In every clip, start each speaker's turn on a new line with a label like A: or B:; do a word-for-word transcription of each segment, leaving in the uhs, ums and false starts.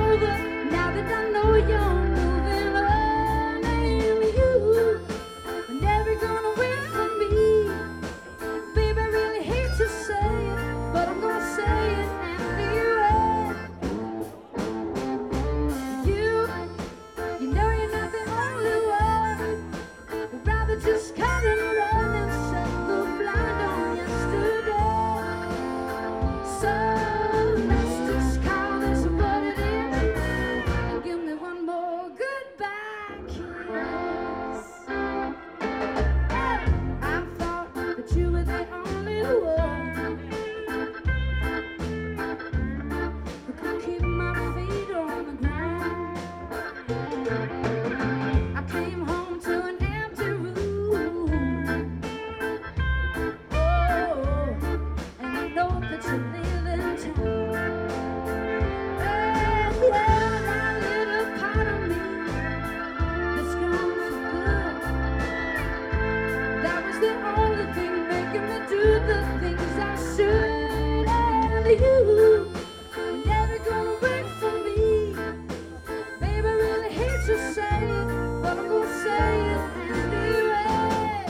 A: over. Now that I know you're moving on, and you are never gonna wait for me. Baby, I really hate to say it, but I'm gonna say it anyway. You, you know you're not the only one. I'd rather just cut and run and set the blind on yesterday. So let's just call this what it is, and give me one more goodbye kiss. Hey, I thought that you were the only one who could keep my feet on the ground. I came home to an empty room. Oh, and I know that you live in town. And yeah, that little part of me that's gone for good. That was the only thing making me do the things I should. And you were never gonna wait for me. Baby, I really hate to say it, but I'm gonna say it anyway.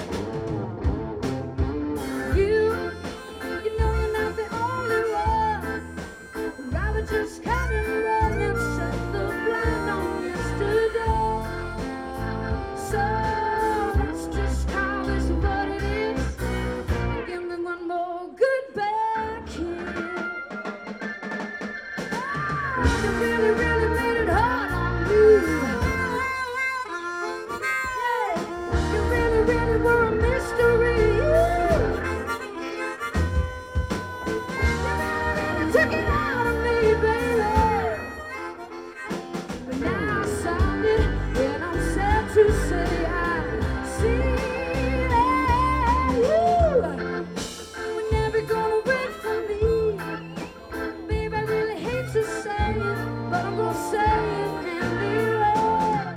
A: You, you know you're not the only one. I'd rather just cut and run and set the blind on yesterday. So let's just call this what it is, and give me one more goodbye kiss. Oh, you really, really made it hard on me. Yeah, you really, really were a mystery. You took it out of me, baby. But now I solved it, and I'm sad to say I see that you were never gonna wait for me. Baby, I really hate to say it, but I'm gonna say it anyway.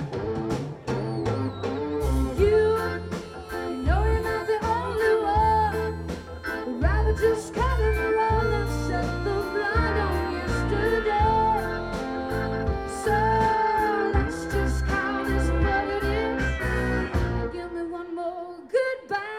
A: You, you know you're not the only one. I'd rather just cut and run and set the blind on yesterday. So let's just call this what it is, and give me one more goodbye